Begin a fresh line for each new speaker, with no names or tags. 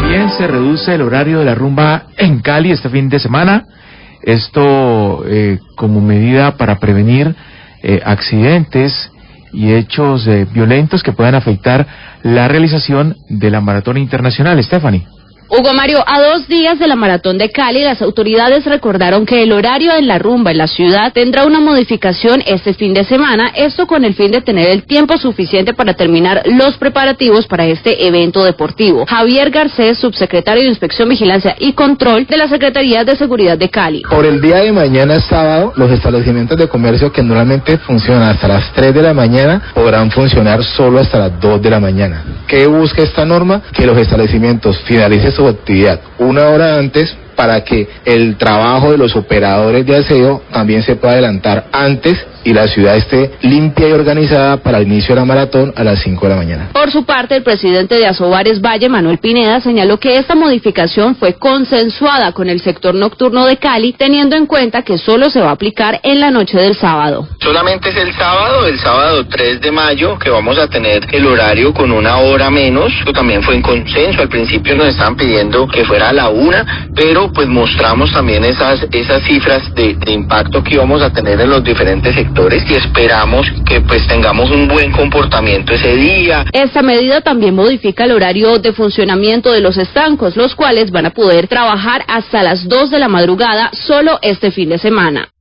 También se reduce el horario de la rumba en Cali este fin de semana. Esto como medida para prevenir accidentes y hechos violentos que puedan afectar la realización de la maratón internacional. Stephanie.
Hugo Mario, a 2 días de la Maratón de Cali, las autoridades recordaron que el horario en la rumba en la ciudad tendrá una modificación este fin de semana, esto con el fin de tener el tiempo suficiente para terminar los preparativos para este evento deportivo. Javier Garcés, subsecretario de Inspección, Vigilancia y Control de la Secretaría de Seguridad de Cali.
Por el día de mañana, sábado, los establecimientos de comercio que normalmente funcionan hasta las 3 de la mañana podrán funcionar solo hasta las 2 de la mañana. ¿Qué busca esta norma? Que los establecimientos finalicen su actividad 1 hora antes para que el trabajo de los operadores de aseo también se pueda adelantar antes y la ciudad esté limpia y organizada para el inicio de la maratón a las 5 de la mañana.
Por su parte, el presidente de Asobares Valle, Manuel Pineda, señaló que esta modificación fue consensuada con el sector nocturno de Cali, teniendo en cuenta que solo se va a aplicar en la noche del sábado.
Solamente es el sábado 3 de mayo, que vamos a tener el horario con 1 hora menos. Esto también fue en consenso. Al principio nos estaban pidiendo que fuera a la 1, pero pues mostramos también esas cifras de impacto que íbamos a tener en los diferentes sectores y esperamos que pues tengamos un buen comportamiento ese día.
Esta medida también modifica el horario de funcionamiento de los estancos, los cuales van a poder trabajar hasta las 2 de la madrugada solo este fin de semana.